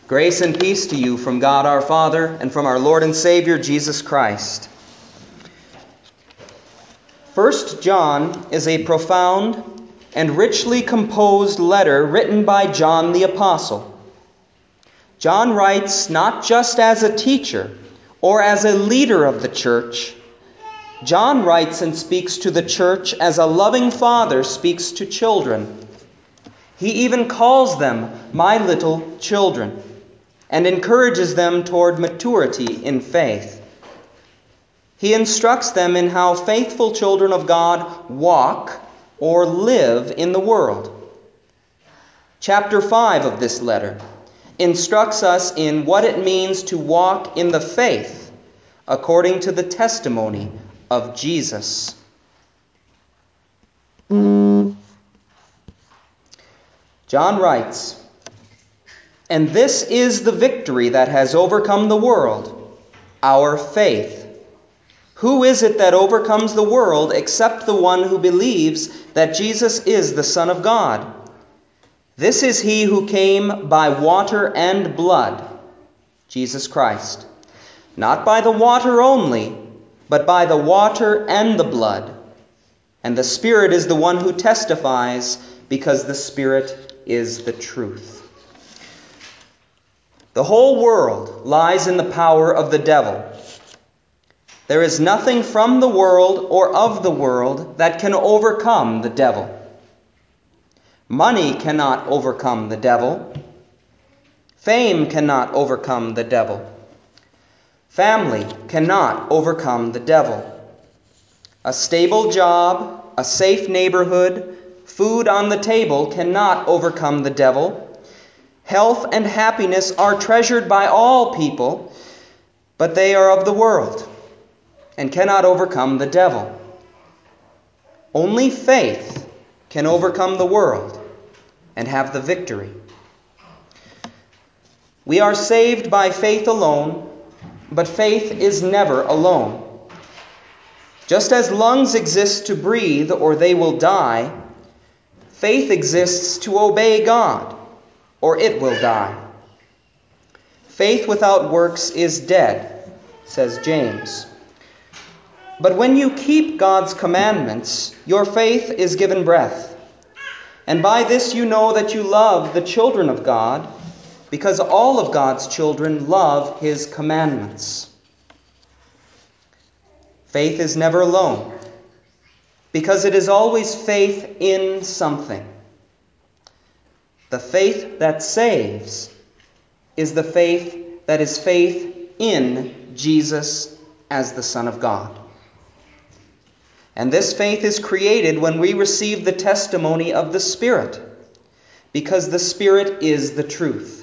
Grace and peace to you from God our Father and from our Lord and Savior Jesus Christ. 1 John is a profound and richly composed letter written by John the Apostle. John writes not just as a teacher or as a leader of the church. John writes and speaks to the church as a loving father speaks to children. He even calls them my little children and encourages them toward maturity in faith. He instructs them in how faithful children of God walk or live in the world. Chapter 5 of this letter instructs us in what it means to walk in the faith according to the testimony of Jesus. John writes, "And this is the victory that has overcome the world, our faith. Who is it that overcomes the world except the one who believes that Jesus is the Son of God? This is he who came by water and blood, Jesus Christ. Not by the water only, but by the water and the blood. And the Spirit is the one who testifies, because the Spirit is the truth." The whole world lies in the power of the devil. There is nothing from the world or of the world that can overcome the devil. Money cannot overcome the devil. Fame cannot overcome the devil. Family cannot overcome the devil. A stable job, a safe neighborhood, food on the table cannot overcome the devil. Health and happiness are treasured by all people, but they are of the world and cannot overcome the devil. Only faith can overcome the world and have the victory. We are saved by faith alone, but faith is never alone. Just as lungs exist to breathe or they will die, faith exists to obey God, or it will die. Faith without works is dead, says James. But when you keep God's commandments, your faith is given breath. And by this you know that you love the children of God, because all of God's children love His commandments. Faith is never alone, because it is always faith in something. The faith that saves is the faith that is faith in Jesus as the Son of God. And this faith is created when we receive the testimony of the Spirit, because the Spirit is the truth.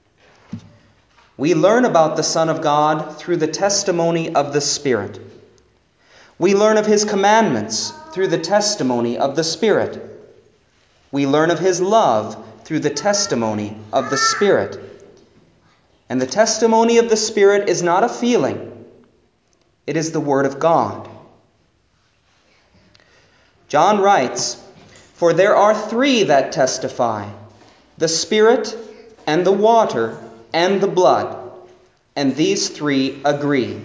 We learn about the Son of God through the testimony of the Spirit. We learn of His commandments through the testimony of the Spirit. We learn of His love through the testimony of the Spirit. And the testimony of the Spirit is not a feeling. It is the Word of God. John writes, "For there are three that testify, the Spirit and the water and the blood, and these three agree."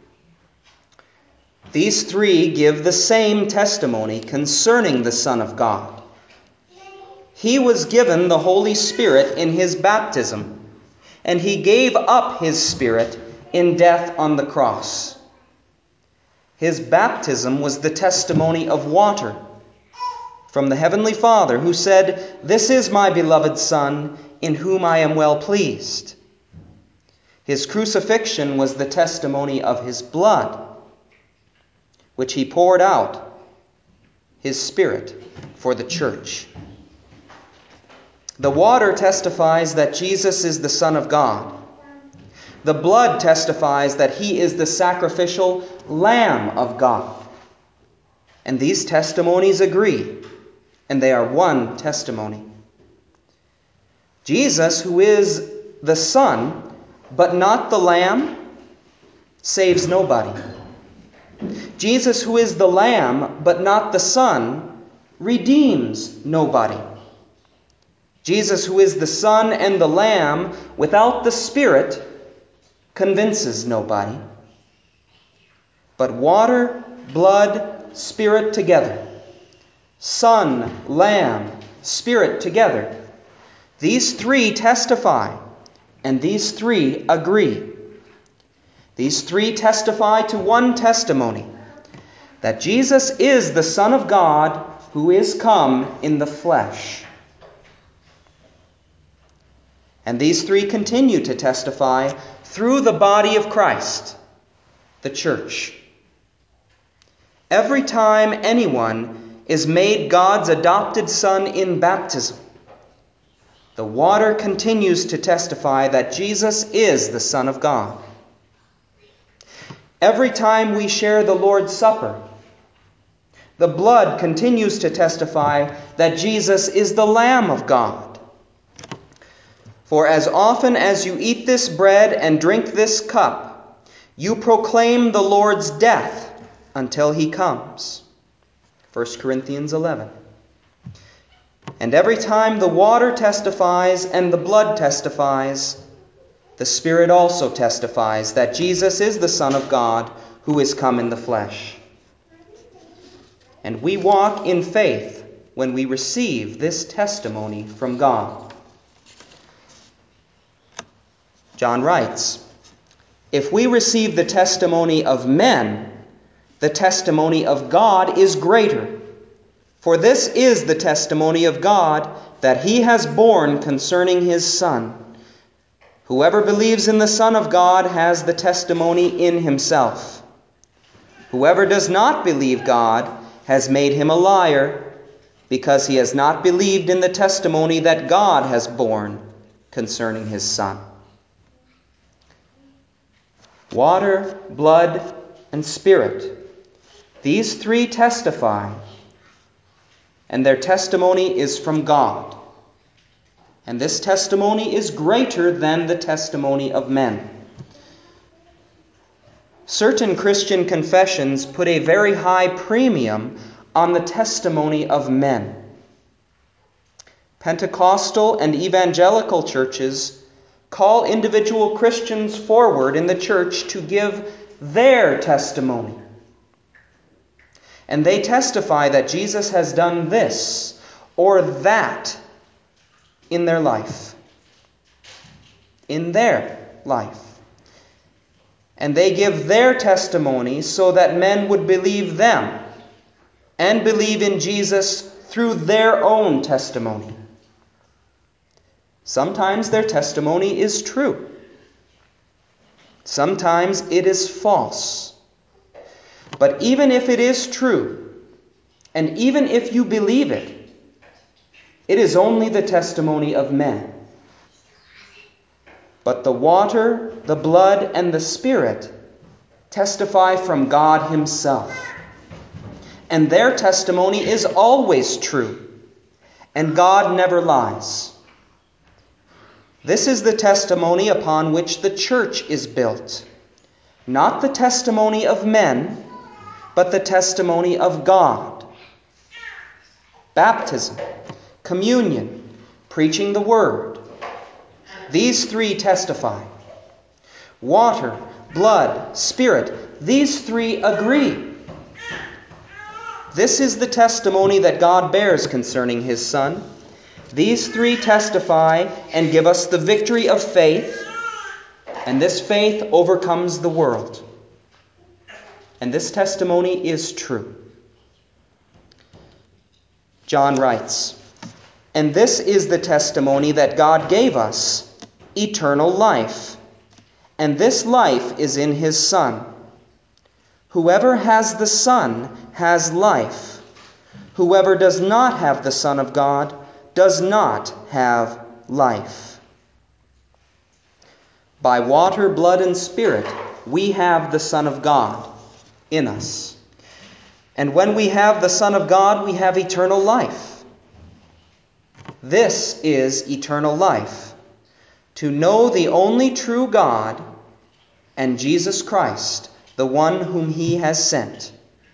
These three give the same testimony concerning the Son of God. He was given the Holy Spirit in His baptism, and He gave up His Spirit in death on the cross. His baptism was the testimony of water from the Heavenly Father, who said, "This is my beloved Son, in whom I am well pleased." His crucifixion was the testimony of His blood, which He poured out, His Spirit, for the church. The water testifies that Jesus is the Son of God. The blood testifies that He is the sacrificial Lamb of God. And these testimonies agree, and they are one testimony. Jesus, who is the Son, but not the Lamb, saves nobody. Jesus, who is the Lamb, but not the Son, redeems nobody. Jesus, who is the Son and the Lamb, without the Spirit, convinces nobody. But water, blood, Spirit together, Son, Lamb, Spirit together, these three testify, and these three agree. These three testify to one testimony, that Jesus is the Son of God who is come in the flesh. And these three continue to testify through the body of Christ, the church. Every time anyone is made God's adopted son in baptism, the water continues to testify that Jesus is the Son of God. Every time we share the Lord's Supper, the blood continues to testify that Jesus is the Lamb of God. For as often as you eat this bread and drink this cup, you proclaim the Lord's death until he comes. 1 Corinthians 11. And every time the water testifies and the blood testifies, the Spirit also testifies that Jesus is the Son of God who is come in the flesh. And we walk in faith when we receive this testimony from God. John writes, "If we receive the testimony of men, the testimony of God is greater. For this is the testimony of God, that he has borne concerning his Son. Whoever believes in the Son of God has the testimony in himself. Whoever does not believe God has made him a liar, because he has not believed in the testimony that God has borne concerning his Son." Water, blood, and Spirit. These three testify, and their testimony is from God. And this testimony is greater than the testimony of men. Certain Christian confessions put a very high premium on the testimony of men. Pentecostal and evangelical churches call individual Christians forward in the church to give their testimony. And they testify that Jesus has done this or that in their life. In their life. And they give their testimony so that men would believe them and believe in Jesus through their own testimony. Sometimes their testimony is true. Sometimes it is false. But even if it is true, and even if you believe it, it is only the testimony of men. But the water, the blood, and the Spirit testify from God himself. And their testimony is always true, and God never lies. This is the testimony upon which the church is built. Not the testimony of men, but the testimony of God. Baptism, communion, preaching the word. These three testify. Water, blood, Spirit, these three agree. This is the testimony that God bears concerning his Son. These three testify and give us the victory of faith, and this faith overcomes the world. And this testimony is true. John writes, "And this is the testimony that God gave us, eternal life. And this life is in his Son. Whoever has the Son has life. Whoever does not have the Son of God does not have life." By water, blood, and Spirit, we have the Son of God in us. And when we have the Son of God, we have eternal life. This is eternal life, to know the only true God and Jesus Christ, the one whom he has sent.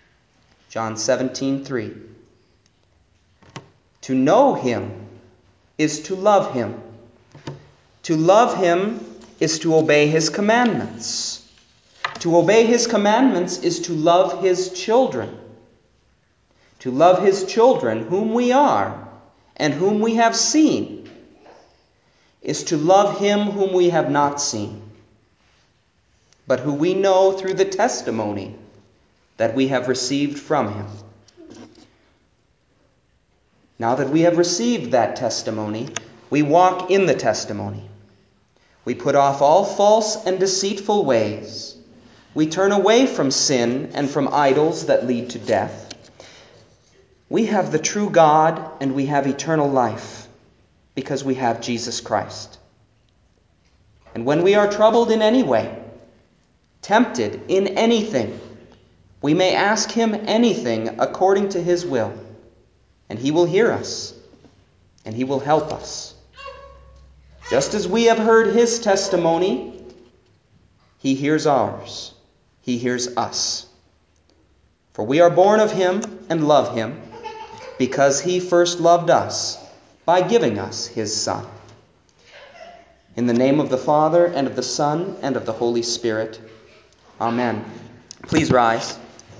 John 17:3. To know him is to love him. To love him is to obey his commandments. To obey his commandments is to love his children. To love his children, whom we are and whom we have seen, is to love him whom we have not seen, but who we know through the testimony that we have received from him. Now that we have received that testimony, we walk in the testimony. We put off all false and deceitful ways. We turn away from sin and from idols that lead to death. We have the true God and we have eternal life because we have Jesus Christ. And when we are troubled in any way, tempted in anything, we may ask him anything according to his will, and he will hear us, and he will help us. Just as we have heard his testimony, he hears ours. He hears us. For we are born of him and love him, because he first loved us by giving us his Son. In the name of the Father, and of the Son, and of the Holy Spirit. Amen. Please rise.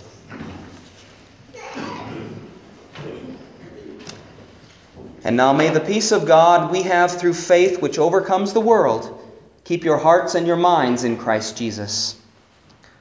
And now may the peace of God we have through faith which overcomes the world keep your hearts and your minds in Christ Jesus.